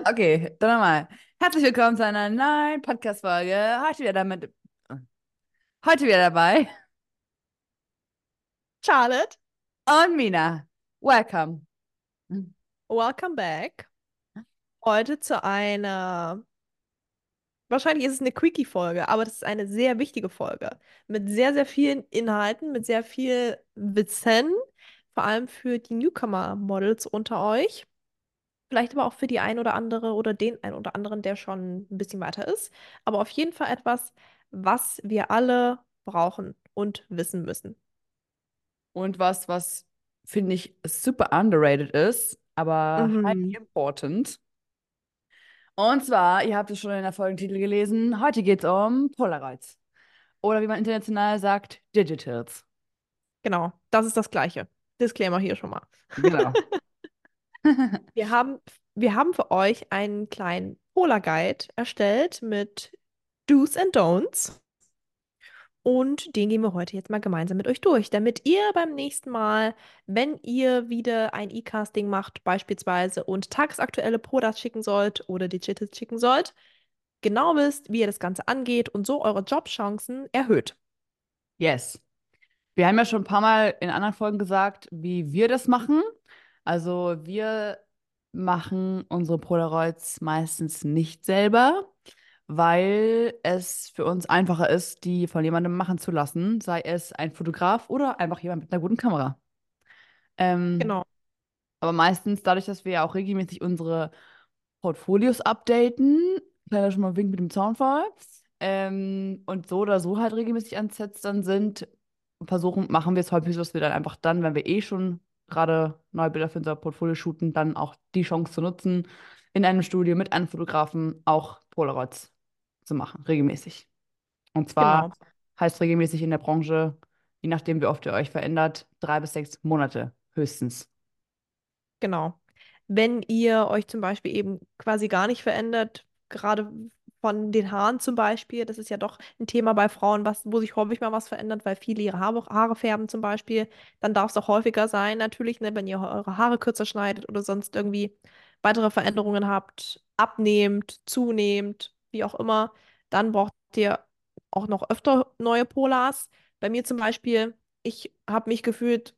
Okay, dann nochmal. Herzlich willkommen zu einer neuen Podcast-Folge. Heute wieder dabei. Charlotte, Und Mina. Welcome. welcome back. Heute zu einer, wahrscheinlich ist es eine Quickie-Folge, aber das ist eine sehr wichtige Folge. Mit sehr, sehr vielen Inhalten, mit sehr viel Wissen, vor allem für die Newcomer-Models unter euch. Vielleicht aber auch für die ein oder andere oder den ein oder anderen, der schon ein bisschen weiter ist. Aber auf jeden Fall etwas, was wir alle brauchen und wissen müssen. Und was finde ich super underrated ist, aber highly Mhm. important. Und zwar, ihr habt es schon in der Folgentitel gelesen, heute geht es um Polaroids. Oder wie man international sagt, Digitals. Genau, das ist das Gleiche. Disclaimer hier schon mal. Genau. Wir haben, wir haben für euch einen kleinen Polar-Guide erstellt mit Do's and Don'ts. Und den gehen wir heute jetzt mal gemeinsam mit euch durch, damit ihr beim nächsten Mal, wenn ihr wieder ein E-Casting macht, beispielsweise und tagesaktuelle Podas schicken sollt oder Digitals schicken sollt, genau wisst, wie ihr das Ganze angeht und so eure Jobchancen erhöht. Yes. Wir haben ja schon ein paar Mal in anderen Folgen gesagt, wie wir das machen. Also wir machen unsere Polaroids meistens nicht selber, weil es für uns einfacher ist, die von jemandem machen zu lassen, sei es ein Fotograf oder einfach jemand mit einer guten Kamera. Ähm, Genau, aber meistens, dadurch, dass wir ja auch regelmäßig unsere Portfolios updaten, kleiner schon mal Wink mit dem Zaunfall, und so oder so halt regelmäßig an Sets dann sind, machen wir es häufig so, dass wir dann einfach dann, wenn wir eh schon gerade neue Bilder für unser Portfolio shooten, dann auch die Chance zu nutzen, in einem Studio mit einem Fotografen auch Polaroids zu machen, regelmäßig. Und zwar genau. heißt regelmäßig in der Branche, je nachdem, wie oft ihr euch verändert, 3 bis 6 Monate höchstens. Genau. Wenn ihr euch zum Beispiel eben quasi gar nicht verändert, gerade von den Haaren zum Beispiel, das ist ja doch ein Thema bei Frauen, wo sich häufig mal was verändert, weil viele ihre Haare färben zum Beispiel, dann darf es auch häufiger sein, natürlich, ne, wenn ihr eure Haare kürzer schneidet oder sonst irgendwie weitere Veränderungen habt, abnehmt, zunehmt, wie auch immer, dann braucht ihr auch noch öfter neue Polars. Bei mir zum Beispiel, ich habe mich gefühlt,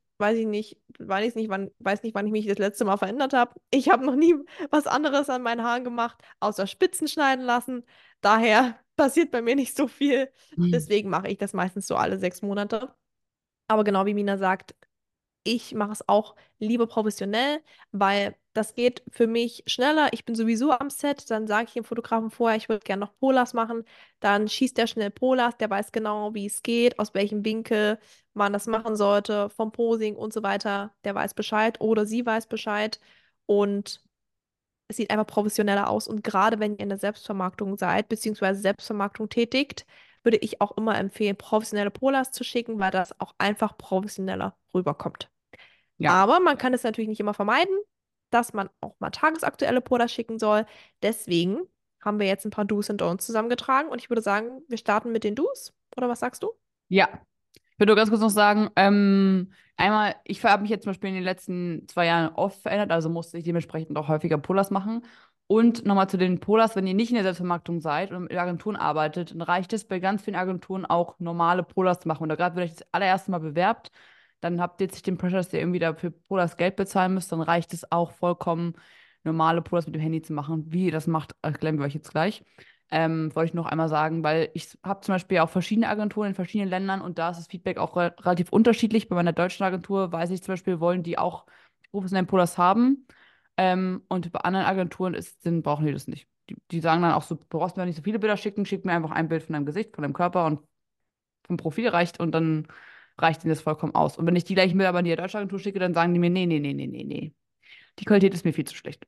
weiß nicht, wann ich mich das letzte Mal verändert habe. Ich habe noch nie was anderes an meinen Haaren gemacht, außer Spitzen schneiden lassen. Daher passiert bei mir nicht so viel. Mhm. Deswegen mache ich das meistens so alle 6 Monate. Aber genau wie Mina sagt, ich mache es auch lieber professionell, weil das geht für mich schneller. Ich bin sowieso am Set, dann sage ich dem Fotografen vorher, ich würde gerne noch Polars machen. Dann schießt der schnell Polars, der weiß genau, wie es geht, aus welchem Winkel man das machen sollte, vom Posing und so weiter. Der weiß Bescheid oder sie weiß Bescheid. Und es sieht einfach professioneller aus. Und gerade wenn ihr in der Selbstvermarktung seid, beziehungsweise Selbstvermarktung tätigt, würde ich auch immer empfehlen, professionelle Polars zu schicken, weil das auch einfach professioneller rüberkommt. Ja. Aber man kann es natürlich nicht immer vermeiden, dass man auch mal tagesaktuelle Poder schicken soll. Deswegen haben wir jetzt ein paar Do's und Don'ts zusammengetragen und ich würde sagen, wir starten mit den Do's. Oder was sagst du? Ja. Ich würde nur ganz kurz noch sagen, einmal, ich habe mich jetzt zum Beispiel in den letzten 2 Jahren oft verändert, also musste ich dementsprechend auch häufiger Polars machen. Und nochmal zu den Polars, wenn ihr nicht in der Selbstvermarktung seid und mit Agenturen arbeitet, dann reicht es bei ganz vielen Agenturen auch normale Polars zu machen. Oder gerade wenn ihr euch das allererste Mal bewerbt, dann habt ihr jetzt nicht den Pressure, dass ihr irgendwie dafür Polars Geld bezahlen müsst, dann reicht es auch vollkommen, normale Polars mit dem Handy zu machen. Wie ihr das macht, erklären wir euch jetzt gleich. Wollte ich noch einmal sagen, weil ich habe zum Beispiel auch verschiedene Agenturen in verschiedenen Ländern und da ist das Feedback auch relativ unterschiedlich. Bei meiner deutschen Agentur weiß ich zum Beispiel, wollen die auch professionellen Polars haben. Und bei anderen Agenturen brauchen die das nicht. Die sagen dann auch so, du brauchst mir nicht so viele Bilder schicken, schick mir einfach ein Bild von deinem Gesicht, von deinem Körper und vom Profil reicht und dann reicht ihnen das vollkommen aus. Und wenn ich die gleichen Bilder aber an die deutsche Agentur schicke, dann sagen die mir, nee, nee, nee, nee, nee, nee. Die Qualität ist mir viel zu schlecht.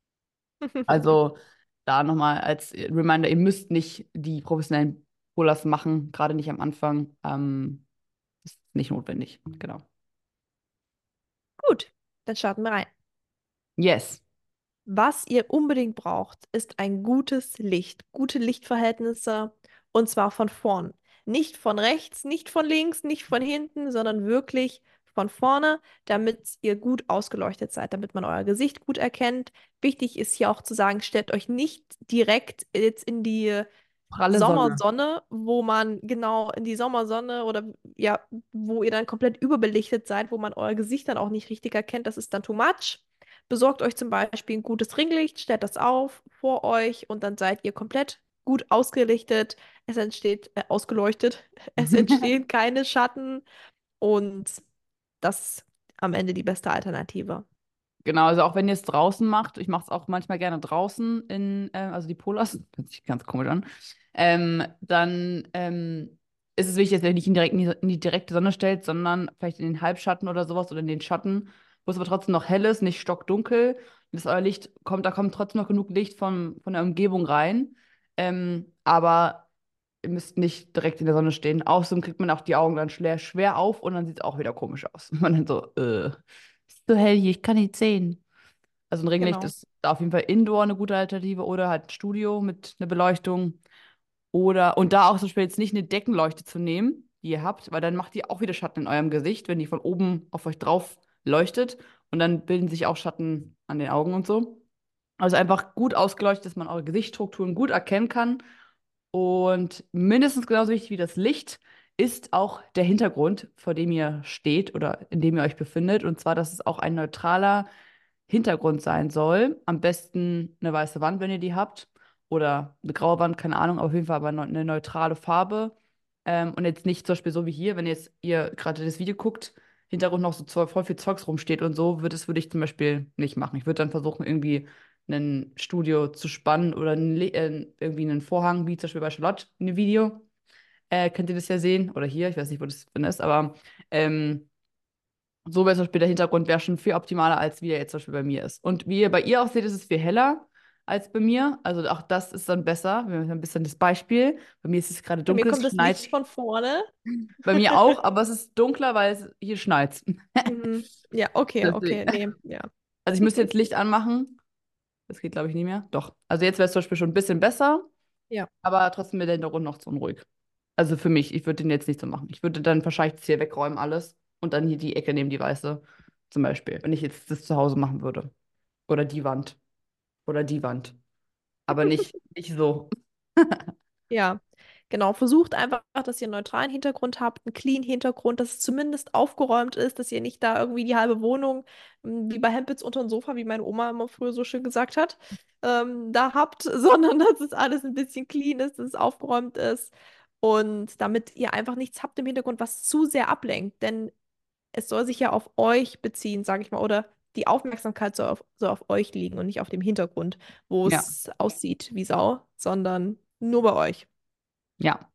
Also da nochmal als Reminder, ihr müsst nicht die professionellen Polars machen, gerade nicht am Anfang. Ist nicht notwendig. Genau. Gut, dann starten wir rein. Yes. Was ihr unbedingt braucht, ist ein gutes Licht, gute Lichtverhältnisse und zwar von vorn. Nicht von rechts, nicht von links, nicht von hinten, sondern wirklich von vorne, damit ihr gut ausgeleuchtet seid, damit man euer Gesicht gut erkennt. Wichtig ist hier auch zu sagen, stellt euch nicht direkt jetzt in die Pralle Sonne. Sommersonne, wo man genau in die Sommersonne oder ja, wo ihr dann komplett überbelichtet seid, wo man euer Gesicht dann auch nicht richtig erkennt, das ist dann too much. Besorgt euch zum Beispiel ein gutes Ringlicht, stellt das auf vor euch und dann seid ihr komplett gut ausgelichtet. Es entsteht, ausgeleuchtet, es entstehen keine Schatten und das ist am Ende die beste Alternative. Genau, also auch wenn ihr es draußen macht, ich mache es auch manchmal gerne draußen also die Polars, hört sich ganz komisch an, dann ist es wichtig, dass ihr nicht in die direkte Sonne stellt, sondern vielleicht in den Halbschatten oder sowas oder in den Schatten, wo es aber trotzdem noch hell ist, nicht stockdunkel. Dass euer Licht kommt, da kommt trotzdem noch genug Licht von der Umgebung rein. Aber ihr müsst nicht direkt in der Sonne stehen. Außerdem kriegt man auch die Augen dann schwer auf und dann sieht es auch wieder komisch aus. Man dann so, ist so hell hier, ich kann nicht sehen. Also ein Ringlicht Genau. ist da auf jeden Fall Indoor eine gute Alternative oder halt ein Studio mit einer Beleuchtung. Und da auch zum Beispiel jetzt nicht eine Deckenleuchte zu nehmen, die ihr habt, weil dann macht die auch wieder Schatten in eurem Gesicht, wenn die von oben auf euch drauf leuchtet. Und dann bilden sich auch Schatten an den Augen und so. Also einfach gut ausgeleuchtet, dass man eure Gesichtsstrukturen gut erkennen kann. Und mindestens genauso wichtig wie das Licht ist auch der Hintergrund, vor dem ihr steht oder in dem ihr euch befindet. Und zwar, dass es auch ein neutraler Hintergrund sein soll. Am besten eine weiße Wand, wenn ihr die habt. Oder eine graue Wand, keine Ahnung, auf jeden Fall aber eine neutrale Farbe. Und jetzt nicht zum Beispiel so wie hier, wenn ihr gerade das Video guckt, Hintergrund noch so voll viel Zeugs rumsteht und so, würde ich zum Beispiel nicht machen. Ich würde dann versuchen, irgendwie ein Studio zu spannen oder irgendwie einen Vorhang, wie zum Beispiel bei Charlotte in dem Video. Könnt ihr das ja sehen? Oder hier, ich weiß nicht, wo das drin ist, aber ähm, so wäre zum Beispiel der Hintergrund wäre schon viel optimaler, als wie er jetzt zum Beispiel bei mir ist. Und wie ihr bei ihr auch seht, ist es viel heller als bei mir. Also auch das ist dann besser. Wir haben ein bisschen das Beispiel. Bei mir ist es gerade Bei mir dunkel, kommt es das Licht schneit. von vorne. Bei mir auch, aber es ist dunkler, weil es hier schneit. Mhm. Ja, okay, okay, Deswegen. nee, ja. Also ich müsste jetzt Licht anmachen. Das geht, glaube ich, nie mehr. Doch. Also jetzt wäre es zum Beispiel schon ein bisschen besser, Ja, aber trotzdem wäre der Hintergrund noch zu unruhig. Also für mich, ich würde den jetzt nicht so machen. Ich würde dann wahrscheinlich das hier wegräumen, alles. Und dann hier die Ecke nehmen, die weiße. Zum Beispiel. Wenn ich jetzt das zu Hause machen würde. Oder die Wand. Oder die Wand. Aber nicht so. ja, genau. Versucht einfach, dass ihr einen neutralen Hintergrund habt, einen clean Hintergrund, dass es zumindest aufgeräumt ist, dass ihr nicht da irgendwie die halbe Wohnung, wie bei Hempels unter dem Sofa, wie meine Oma immer früher so schön gesagt hat, da habt, sondern dass es alles ein bisschen clean ist, dass es aufgeräumt ist. Und damit ihr einfach nichts habt im Hintergrund, was zu sehr ablenkt. Denn es soll sich ja auf euch beziehen, sage ich mal, oder die Aufmerksamkeit soll auf euch liegen und nicht auf dem Hintergrund, wo Ja. es aussieht wie Sau, sondern nur bei euch. Ja.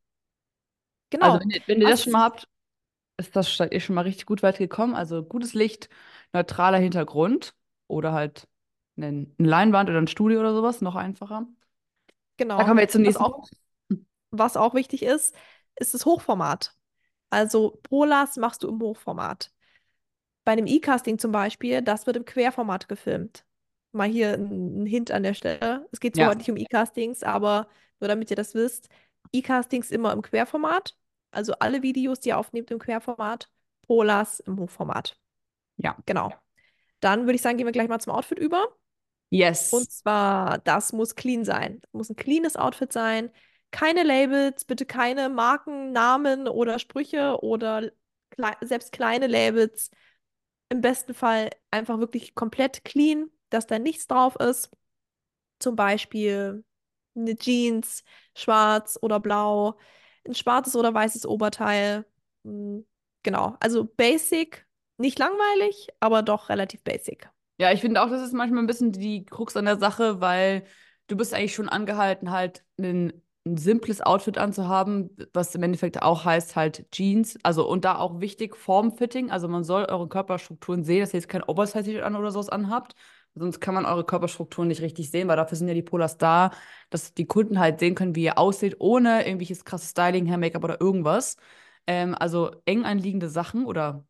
Also Genau. wenn ihr das schon Was, mal habt, seid ihr schon mal richtig gut weit gekommen. Also gutes Licht, neutraler Hintergrund. Oder halt eine Leinwand oder ein Studio oder sowas. Noch einfacher. Da genau. kommen wir jetzt zum Was nächsten auch, Punkt. was auch wichtig ist das Hochformat. Also Polars machst du im Hochformat. Bei einem E-Casting zum Beispiel, das wird im Querformat gefilmt. Mal hier ein Hint an der Stelle. Es geht zwar heute Ja. nicht um E-Castings, aber nur damit ihr das wisst, E-Castings immer im Querformat. Also alle Videos, die ihr aufnehmt im Querformat, Polars im Hochformat. Ja. Genau. Dann würde ich sagen, gehen wir gleich mal zum Outfit über. Yes. Und zwar, das muss clean sein. Das muss ein cleanes Outfit sein. Keine Labels, bitte keine Marken, Namen oder Sprüche oder selbst kleine Labels. Im besten Fall einfach wirklich komplett clean, dass da nichts drauf ist. Zum Beispiel eine Jeans, schwarz oder blau, ein schwarzes oder weißes Oberteil. Mm, Genau, also basic, nicht langweilig, aber doch relativ basic. Ja, ich finde auch, das ist manchmal ein bisschen die Krux an der Sache, weil du bist eigentlich schon angehalten, halt ein simples Outfit anzuhaben, was im Endeffekt auch heißt halt Jeans. Also und da auch wichtig, Formfitting. Also man soll eure Körperstrukturen sehen, dass ihr jetzt kein Oversize-T-Shirt an oder sowas anhabt. Sonst kann man eure Körperstrukturen nicht richtig sehen, weil dafür sind ja die Polars da, dass die Kunden halt sehen können, wie ihr aussieht, ohne irgendwelches krasses Styling, Hair, Make-up oder irgendwas. Also eng anliegende Sachen oder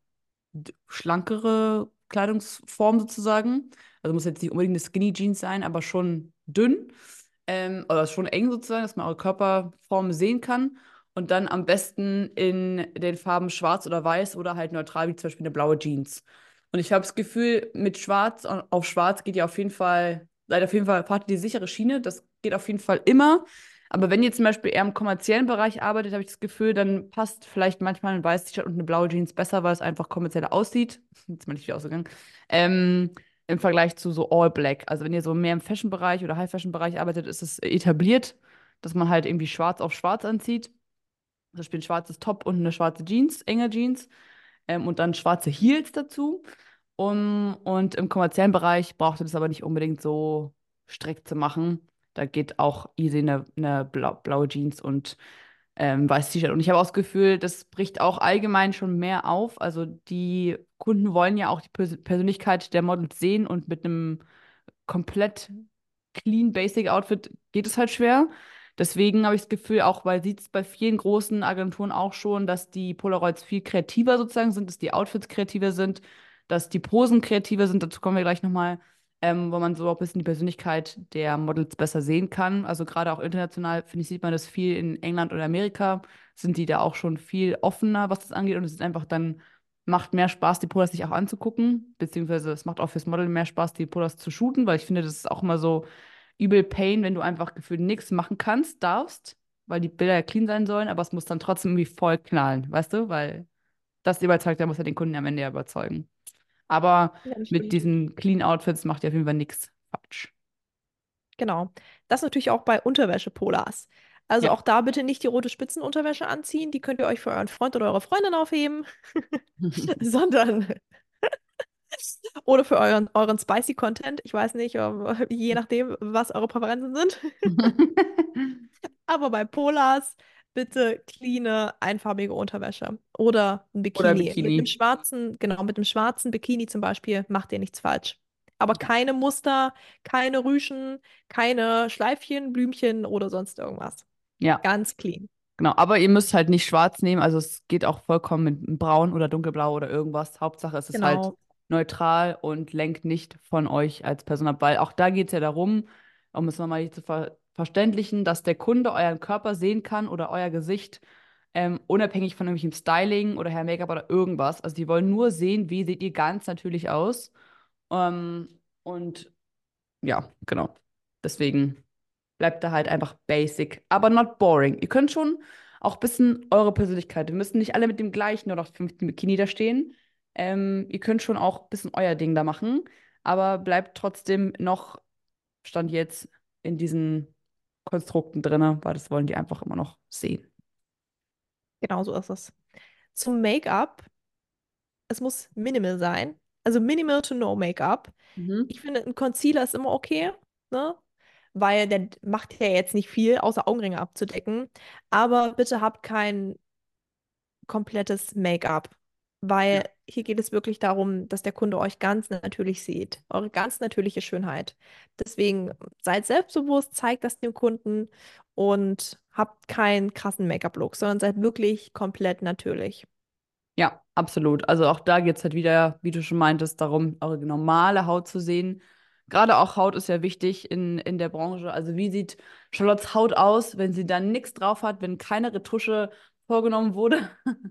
schlankere Kleidungsform sozusagen. Also muss jetzt nicht unbedingt eine Skinny Jeans sein, aber schon dünn. Oder schon eng sozusagen, dass man eure Körperform sehen kann. und dann am besten in den Farben Schwarz oder Weiß oder halt neutral, wie zum Beispiel eine blaue Jeans. Und ich habe das Gefühl, mit Schwarz auf Schwarz geht ihr auf jeden Fall, seid auf jeden Fall, fahrt ihr die sichere Schiene. Das geht auf jeden Fall immer. Aber wenn ihr zum Beispiel eher im kommerziellen Bereich arbeitet, habe ich das Gefühl, dann passt vielleicht manchmal ein weißes T-Shirt und eine blaue Jeans besser, weil es einfach kommerzieller aussieht. Jetzt mal nicht wieder ausgegangen. Ähm, Im Vergleich zu so All Black. Also wenn ihr so mehr im Fashion-Bereich oder High-Fashion-Bereich arbeitet, ist es etabliert, dass man halt irgendwie schwarz auf schwarz anzieht. Zum Beispiel ein schwarzes Top und eine schwarze Jeans, enge Jeans. Und dann schwarze Heels dazu. Und im kommerziellen Bereich braucht ihr das aber nicht unbedingt so strikt zu machen. Da geht auch easy eine blaue Jeans und weißes T-Shirt. Und ich habe auch das Gefühl, das bricht auch allgemein schon mehr auf. Also die Kunden wollen ja auch die Persönlichkeit der Models sehen und mit einem komplett clean, basic Outfit geht es halt schwer. Deswegen habe ich das Gefühl, auch weil sieht es bei vielen großen Agenturen auch schon, dass die Polaroids viel kreativer sozusagen sind, dass die Outfits kreativer sind, dass die Posen kreativer sind. Dazu kommen wir gleich nochmal, wo man so auch ein bisschen die Persönlichkeit der Models besser sehen kann. Also gerade auch international, finde ich, sieht man das viel in England oder Amerika, sind die da auch schon viel offener, was das angeht. Und es ist einfach dann macht mehr Spaß, die Polars sich auch anzugucken, beziehungsweise es macht auch fürs Model mehr Spaß, die Polars zu shooten, weil ich finde, das ist auch immer so übel Pain, wenn du einfach gefühlt nichts machen kannst, darfst, weil die Bilder ja clean sein sollen, aber es muss dann trotzdem irgendwie voll knallen, weißt du? Weil das überzeugt, der muss ja den Kunden am Ende ja überzeugen. Aber Ja, das mit stimmt. diesen Clean Outfits macht ihr auf jeden Fall nichts falsch. Genau. Das natürlich auch bei Unterwäsche-Polars. Also Ja. auch da bitte nicht die rote Spitzenunterwäsche anziehen. Die könnt ihr euch für euren Freund oder eure Freundin aufheben, sondern oder für euren spicy Content. Ich weiß nicht, je nachdem, was eure Präferenzen sind. Aber bei Polars bitte cleane, einfarbige Unterwäsche oder ein Oder Bikini. Mit einem Bikini. schwarzen, genau, mit einem schwarzen Bikini zum Beispiel macht ihr nichts falsch. Aber Ja. keine Muster, keine Rüschen, keine Schleifchen, Blümchen oder sonst irgendwas. Ja. Ganz clean. Genau, aber ihr müsst halt nicht schwarz nehmen, also es geht auch vollkommen mit braun oder dunkelblau oder irgendwas. Hauptsache es ist halt Genau. neutral und lenkt nicht von euch als Person ab, weil auch da geht es ja darum, um es nochmal hier zu verständlichen, dass der Kunde euren Körper sehen kann oder euer Gesicht, unabhängig von irgendwelchem Styling oder Hair Make-up oder irgendwas. Also die wollen nur sehen, wie seht ihr ganz natürlich aus. Und ja, genau. Deswegen bleibt da halt einfach basic, aber not boring. Ihr könnt schon auch ein bisschen eure Persönlichkeit. Wir müssen nicht alle mit dem gleichen oder 15 Bikini da stehen. Ihr könnt schon auch ein bisschen euer Ding da machen, aber bleibt trotzdem noch, Stand jetzt, in diesen Konstrukten drinne, weil das wollen die einfach immer noch sehen. Genau so ist es. Zum Make-up, es muss minimal sein. Also minimal to no Make-up. Mhm. Ich finde, ein Concealer ist immer okay, ne? Weil der macht ja jetzt nicht viel, außer Augenringe abzudecken. Aber bitte habt kein komplettes Make-up, Ja. weil hier geht es wirklich darum, dass der Kunde euch ganz natürlich sieht, eure ganz natürliche Schönheit. Deswegen seid selbstbewusst, zeigt das dem Kunden und habt keinen krassen Make-up-Look, sondern seid wirklich komplett natürlich. Ja, absolut. Also auch da geht es halt wieder, wie du schon meintest, darum, eure normale Haut zu sehen. Gerade auch Haut ist ja wichtig in der Branche. Also wie sieht Charlottes Haut aus, wenn sie dann nichts drauf hat, wenn keine Retusche vorgenommen wurde?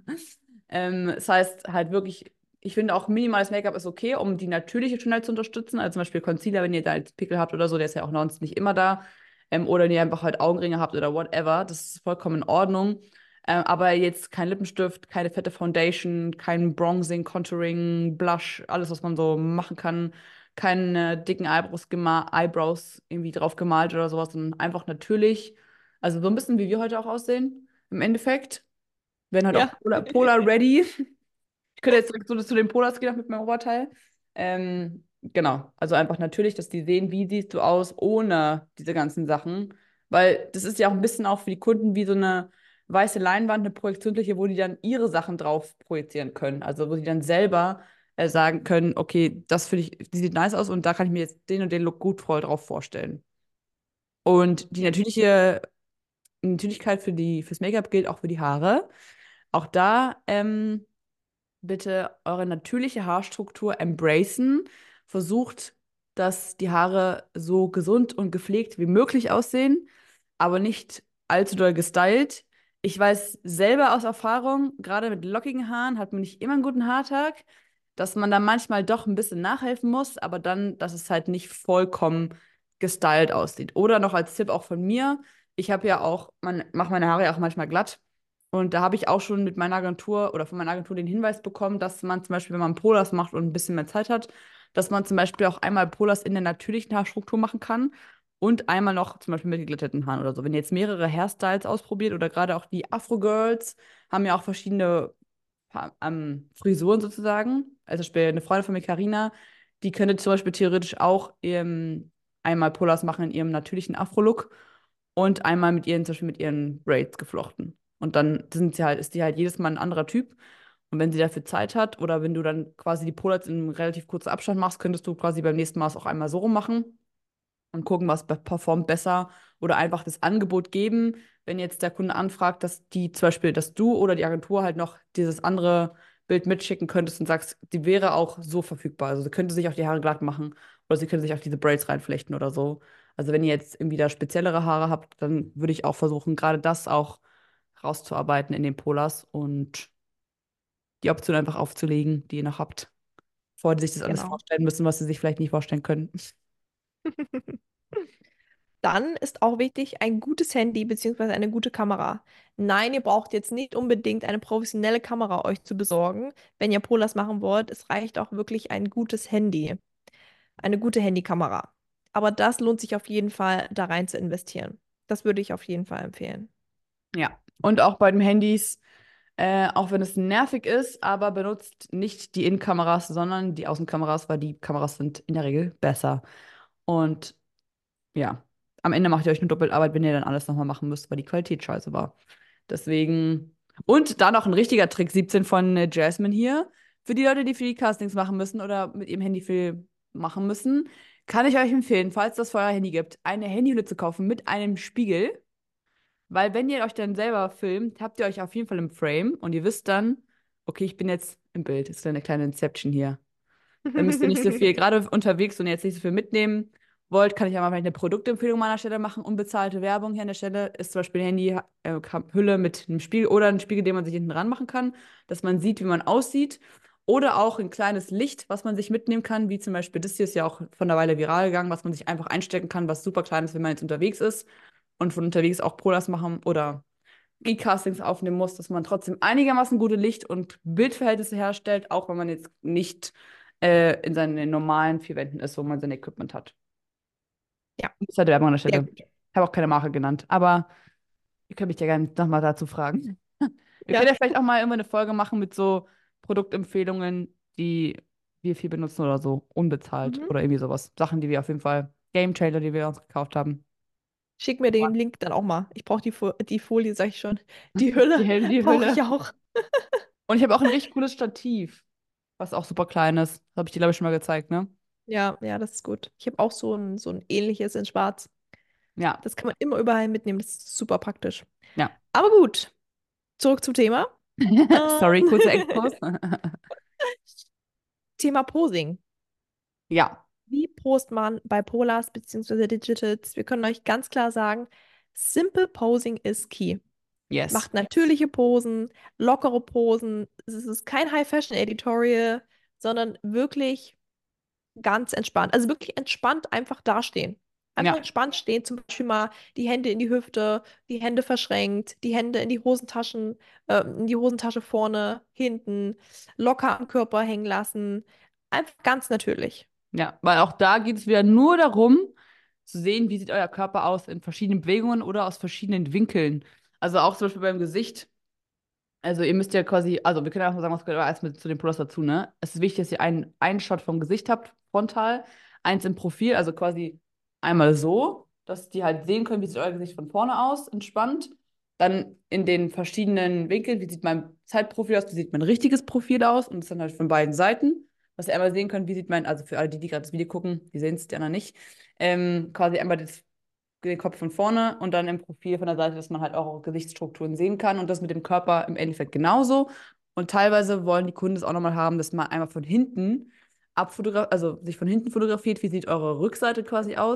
Das heißt halt wirklich, ich finde auch minimales Make-up ist okay, um die natürliche Schönheit zu unterstützen. Also zum Beispiel Concealer, wenn ihr da als Pickel habt oder so, der ist ja auch sonst nicht immer da. Oder wenn ihr einfach halt Augenringe habt oder whatever, das ist vollkommen in Ordnung. Aber jetzt kein Lippenstift, keine fette Foundation, kein Bronzing, Contouring, Blush, alles, was man so machen kann. Keine dicken Eyebrows irgendwie drauf gemalt oder sowas, sondern einfach natürlich. Also so ein bisschen wie wir heute auch aussehen. Im Endeffekt werden halt auch Ja. Polar ready. Ich könnte jetzt direkt so zu den Polars gehen mit meinem Oberteil. Genau, also einfach natürlich, dass die sehen, wie siehst du aus ohne diese ganzen Sachen. Weil das ist ja auch ein bisschen auch für die Kunden wie so eine weiße Leinwand, eine Projektionsfläche, wo die dann ihre Sachen drauf projizieren können. Also wo sie dann selber sagen können, okay, das finde ich, die sieht nice aus und da kann ich mir jetzt den und den Look gut voll drauf vorstellen. Und die Natürlichkeit fürs Make-up gilt auch für die Haare. Auch da bitte eure natürliche Haarstruktur embracen. Versucht, dass die Haare so gesund und gepflegt wie möglich aussehen, aber nicht allzu doll gestylt. ich weiß selber aus Erfahrung, gerade mit lockigen Haaren hat man nicht immer einen guten Haartag, dass man da manchmal doch ein bisschen nachhelfen muss, aber dann, dass es halt nicht vollkommen gestylt aussieht. Oder noch als Tipp auch von mir, ich habe ja auch, man macht meine Haare ja auch manchmal glatt. Und da habe ich auch schon mit meiner Agentur oder von meiner Agentur den Hinweis bekommen, dass man zum Beispiel, wenn man Polars macht und ein bisschen mehr Zeit hat, dass man zum Beispiel auch einmal Polars in der natürlichen Haarstruktur machen kann und einmal noch zum Beispiel mit geglätteten Haaren oder so. Wenn ihr jetzt mehrere Hairstyles ausprobiert oder gerade auch die Afro-Girls haben ja auch verschiedene Frisuren sozusagen. Also zum Beispiel eine Freundin von mir, Carina, die könnte zum Beispiel theoretisch auch einmal Polars machen in ihrem natürlichen Afro-Look und einmal mit ihren, zum Beispiel mit ihren Braids geflochten. Und dann ist die halt jedes Mal ein anderer Typ. Und wenn sie dafür Zeit hat oder wenn du dann quasi die Polars in einem relativ kurzen Abstand machst, könntest du quasi beim nächsten Mal es auch einmal so rum machen und gucken, was performt besser oder einfach das Angebot geben, wenn jetzt der Kunde anfragt, dass die zum Beispiel, dass du oder die Agentur halt noch dieses andere Bild mitschicken könntest und sagst, die wäre auch so verfügbar. Also sie könnte sich auch die Haare glatt machen oder sie könnte sich auch diese Braids reinflechten oder so. Also wenn ihr jetzt irgendwie da speziellere Haare habt, dann würde ich auch versuchen, gerade das auch rauszuarbeiten in den Polars und die Option einfach aufzulegen, die ihr noch habt, bevor die sich das alles Genau. vorstellen müssen, was sie sich vielleicht nicht vorstellen können. Dann ist auch wichtig ein gutes Handy beziehungsweise eine gute Kamera. Nein, ihr braucht jetzt nicht unbedingt eine professionelle Kamera euch zu besorgen, wenn ihr Polars machen wollt. Es reicht auch wirklich ein gutes Handy, eine gute Handykamera. Aber das lohnt sich auf jeden Fall, da rein zu investieren. Das würde ich auf jeden Fall empfehlen. Ja. Und auch bei den Handys, auch wenn es nervig ist, aber benutzt nicht die Innenkameras, sondern die Außenkameras, weil die Kameras sind in der Regel besser. Und ja, am Ende macht ihr euch eine Doppelarbeit, wenn ihr dann alles nochmal machen müsst, weil die Qualität scheiße war. Deswegen. Und da noch ein richtiger Trick 17 von Jasmine hier. Für die Leute, die für die Castings machen müssen oder mit ihrem Handy viel machen müssen, kann ich euch empfehlen, falls das für euer Handy gibt, eine Handyhülle zu kaufen mit einem Spiegel. Weil wenn ihr euch dann selber filmt, habt ihr euch auf jeden Fall im Frame und ihr wisst dann, okay, ich bin jetzt im Bild. Das ist eine kleine Inception hier. Dann müsst ihr nicht so viel, gerade unterwegs und jetzt nicht so viel mitnehmen wollt, kann ich einmal vielleicht eine Produktempfehlung an der Stelle machen. Unbezahlte Werbung hier an der Stelle ist zum Beispiel eine Handy-Hülle mit einem Spiegel oder ein Spiegel, den man sich hinten dran machen kann, dass man sieht, wie man aussieht. Oder auch ein kleines Licht, was man sich mitnehmen kann, wie zum Beispiel das hier ist ja auch von der Weile viral gegangen, was man sich einfach einstecken kann, was super klein ist, wenn man jetzt unterwegs ist und von unterwegs auch Prolas machen oder E-Castings aufnehmen muss, dass man trotzdem einigermaßen gute Licht- und Bildverhältnisse herstellt, auch wenn man jetzt nicht in seinen normalen vier Wänden ist, wo man sein Equipment hat. Ja, Das ist halt Werbung an der sehr Stelle. gut. Ich habe auch keine Marke genannt, aber ihr könnt mich ja gerne nochmal dazu fragen. Wir können Ja. ja vielleicht auch mal immer eine Folge machen mit so Produktempfehlungen, die wir viel benutzen oder so, unbezahlt Mhm. oder irgendwie sowas. Sachen, die wir auf jeden Fall, Game Trailer, die wir uns gekauft haben. Schick mir den Link dann auch mal. Ich brauche die Folie, sag ich schon. Die Hülle Die brauche ich Hülle. auch. Und ich habe auch ein richtig cooles Stativ, was auch super klein ist. Das habe ich dir, glaube ich, schon mal gezeigt, ne? Ja, ja, das ist gut. Ich habe auch so ein ähnliches in Schwarz. Ja, Das kann man immer überall mitnehmen. Das ist super praktisch. ja. Aber gut, zurück zum Thema. Sorry, Ähm, kurzer Exkurs. Thema Posing. Ja, Wie post man bei Polars bzw. Digitals? Wir können euch ganz klar sagen, Simple Posing ist key. yes. Macht natürliche Posen, lockere Posen. Es ist kein High-Fashion-Editorial, sondern wirklich ganz entspannt. Also wirklich entspannt einfach dastehen. Einfach Ja, entspannt stehen, zum Beispiel mal die Hände in die Hüfte, die Hände verschränkt, die Hände in die Hosentasche vorne, hinten, locker am Körper hängen lassen. Einfach ganz natürlich. ja. Weil auch da geht es wieder nur darum, zu sehen, wie sieht euer Körper aus in verschiedenen Bewegungen oder aus verschiedenen Winkeln. Also auch zum Beispiel beim Gesicht. Also ihr müsst ja quasi, also wir können ja auch mal sagen, was gehört alles mit zu den Pros dazu, ne? Es ist wichtig, dass ihr einen Shot vom Gesicht habt, frontal, eins im Profil, also quasi einmal so, dass die halt sehen können, wie sieht euer Gesicht von vorne aus, entspannt. Dann in den verschiedenen Winkeln, wie sieht mein Zeitprofil aus, wie sieht mein richtiges Profil aus und das dann halt von beiden Seiten, dass ihr einmal sehen könnt, wie sieht mein, also für alle, die gerade das Video gucken, die sehen es, die anderen nicht, quasi einmal den Kopf von vorne und dann im Profil von der Seite, dass man halt auch Gesichtsstrukturen sehen kann und das mit dem Körper im Endeffekt genauso. Und teilweise wollen die Kunden es auch nochmal haben, dass man einmal von hinten abfotografiert, also sich von hinten fotografiert, wie sieht eure Rückseite quasi aus,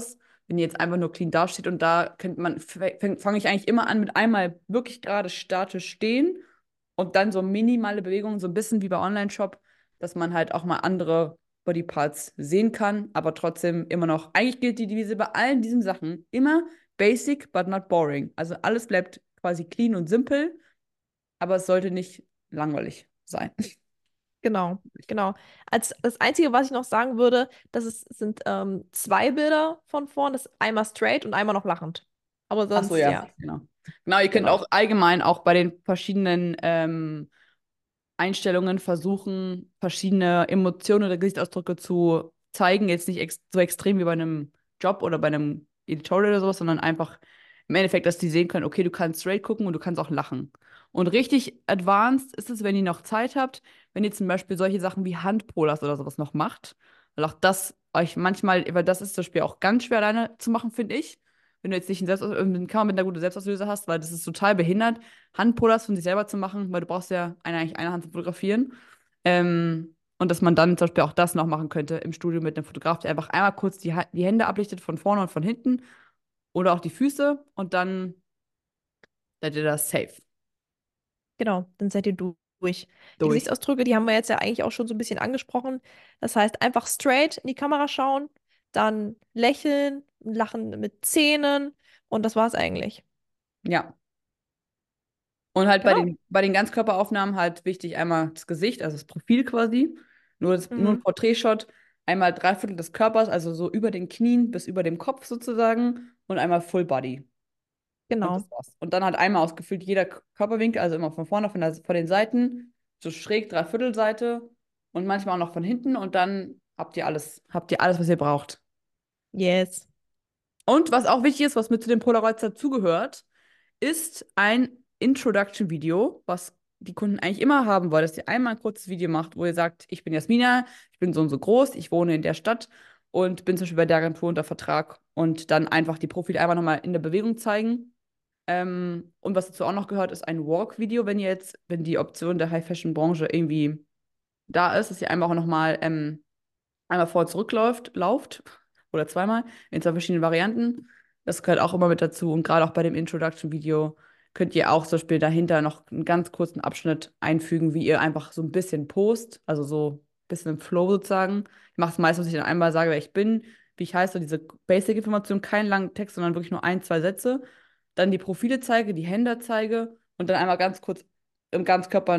wenn die jetzt einfach nur clean dasteht und da könnte man, fange ich eigentlich immer an mit einmal wirklich gerade statisch stehen und dann so minimale Bewegungen, so ein bisschen wie bei Online-Shop, dass man halt auch mal andere Bodyparts sehen kann, aber trotzdem immer noch, eigentlich gilt die Devise bei allen diesen Sachen immer basic, but not boring. Also alles bleibt quasi clean und simpel, aber es sollte nicht langweilig sein. Genau, genau. Als das Einzige, was ich noch sagen würde, sind zwei Bilder von vorn, das ist einmal straight und einmal noch lachend. Aber Ach so, sonst, ja, ja, genau. Genau, ihr könnt genau. auch allgemein auch bei den verschiedenen Einstellungen versuchen, verschiedene Emotionen oder Gesichtsausdrücke zu zeigen. Jetzt nicht so extrem wie bei einem Job oder bei einem Editorial oder sowas, sondern einfach im Endeffekt, dass die sehen können, okay, du kannst straight gucken und du kannst auch lachen. Und richtig advanced ist es, wenn ihr noch Zeit habt, wenn ihr zum Beispiel solche Sachen wie Handpolars oder sowas noch macht. Weil auch das euch manchmal, weil das ist zum Beispiel auch ganz schwer alleine zu machen, finde ich. Wenn du jetzt nicht einen Kamera mit einer guten Selbstauslöser hast, weil das ist total behindert, Handpolars von sich selber zu machen, weil du brauchst ja eigentlich eine Hand zu fotografieren. Und dass man dann zum Beispiel auch das noch machen könnte im Studio mit einem Fotograf, der einfach einmal kurz die Hände ablichtet von vorne und von hinten oder auch die Füße und dann seid ihr das safe Genau, dann seid ihr durch. Die durch. Gesichtsausdrücke, die haben wir jetzt ja eigentlich auch schon so ein bisschen angesprochen. Das heißt, einfach straight in die Kamera schauen, dann lächeln, lachen mit Zähnen und das war's eigentlich. Ja. Und halt bei Genau. den Ganzkörperaufnahmen halt wichtig einmal das Gesicht, also das Profil quasi, nur ein Mhm. Porträtshot, einmal 3/4 des Körpers, also so über den Knien bis über dem Kopf sozusagen und einmal Full Body. Und das Genau. war's. Und dann halt einmal ausgefüllt jeder Körperwinkel, also immer von vorne, von den Seiten, so schräg Dreiviertelseite und manchmal auch noch von hinten und dann habt ihr alles, was ihr braucht. Yes. Und was auch wichtig ist, was mit zu den Polaroids dazugehört, ist ein Introduction-Video, was die Kunden eigentlich immer haben wollen, dass ihr einmal ein kurzes Video macht, wo ihr sagt, ich bin Jasmina, ich bin so und so groß, ich wohne in der Stadt und bin zum Beispiel bei der Agentur unter Vertrag und dann einfach die Profile einfach nochmal in der Bewegung zeigen. Und was dazu auch noch gehört, ist ein Walk-Video, wenn die Option der High-Fashion-Branche irgendwie da ist, dass ihr einmal auch nochmal einmal vor und lauft oder zweimal in zwei verschiedenen Varianten. Das gehört auch immer mit dazu. Und gerade auch bei dem Introduction-Video könnt ihr auch zum Beispiel dahinter noch einen ganz kurzen Abschnitt einfügen, wie ihr einfach so ein bisschen post, also so ein bisschen im Flow sozusagen. Ich mache es meistens, dass ich dann einmal sage, wer ich bin, wie ich heiße, diese Basic-Information, keinen langen Text, sondern wirklich nur ein, zwei Sätze. Dann die Profile zeige, die Hände zeige und dann einmal ganz kurz im Ganzkörper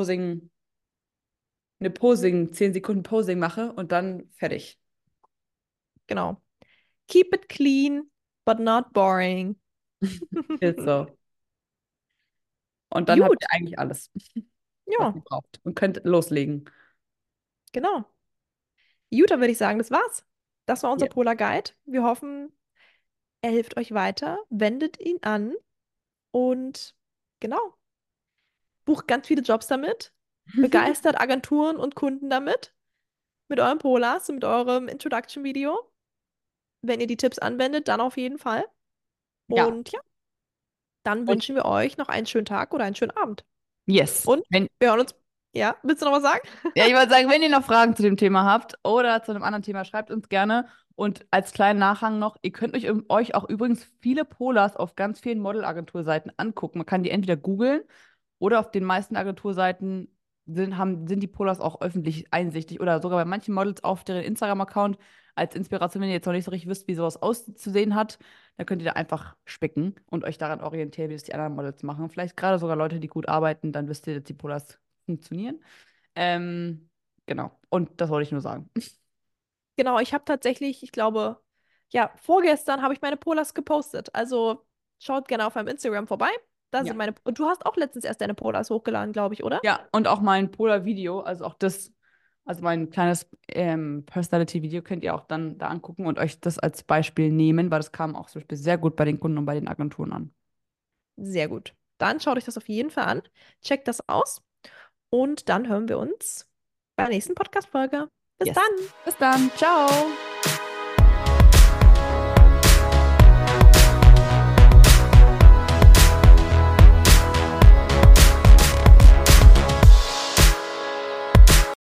eine Posing, 10 Sekunden Posing mache und dann fertig. Genau. Keep it clean, but not boring. Ist so. Und dann habt ihr Gut. eigentlich alles, was Ja, ihr braucht und könnt loslegen. genau. Gut, dann würde ich sagen, das war's. Das war unser Ja. Polar Guide. Wir hoffen, er hilft euch weiter. Wendet ihn an und genau, bucht ganz viele Jobs damit. Begeistert Agenturen und Kunden damit. Mit eurem Polars und mit eurem Introduction-Video. Wenn ihr die Tipps anwendet, dann auf jeden Fall. Ja. Und ja, dann Und wünschen wir euch noch einen schönen Tag oder einen schönen Abend. yes. Und wir hören uns. Ja, willst du noch was sagen? Ja, ich würde sagen, wenn ihr noch Fragen zu dem Thema habt oder zu einem anderen Thema, schreibt uns gerne. Und als kleinen Nachhang noch, ihr könnt euch auch übrigens viele Polars auf ganz vielen Modelagenturseiten angucken. Man kann die entweder googeln oder auf den meisten Agenturseiten sind die Polars auch öffentlich einsichtig oder sogar bei manchen Models auf deren Instagram-Account als Inspiration, wenn ihr jetzt noch nicht so richtig wisst, wie sowas auszusehen hat, dann könnt ihr da einfach spicken und euch daran orientieren, wie das die anderen Models machen. Vielleicht gerade sogar Leute, die gut arbeiten, dann wisst ihr, dass die Polars funktionieren. Ähm, genau. Und das wollte ich nur sagen. Genau, ich habe tatsächlich, ich glaube, ja, vorgestern habe ich meine Polars gepostet. Also schaut gerne auf meinem Instagram vorbei. Da sind Ja. meine. Und du hast auch letztens erst deine Polars hochgeladen, glaube ich, oder? Ja, und auch mein Polar-Video, also auch das, also mein kleines Personality-Video könnt ihr auch dann da angucken und euch das als Beispiel nehmen, weil das kam auch zum Beispiel sehr gut bei den Kunden und bei den Agenturen an. Sehr gut. Dann schaut euch das auf jeden Fall an. Checkt das aus. Und dann hören wir uns bei der nächsten Podcast-Folge. Bis Yes. dann! Bis dann. Ciao.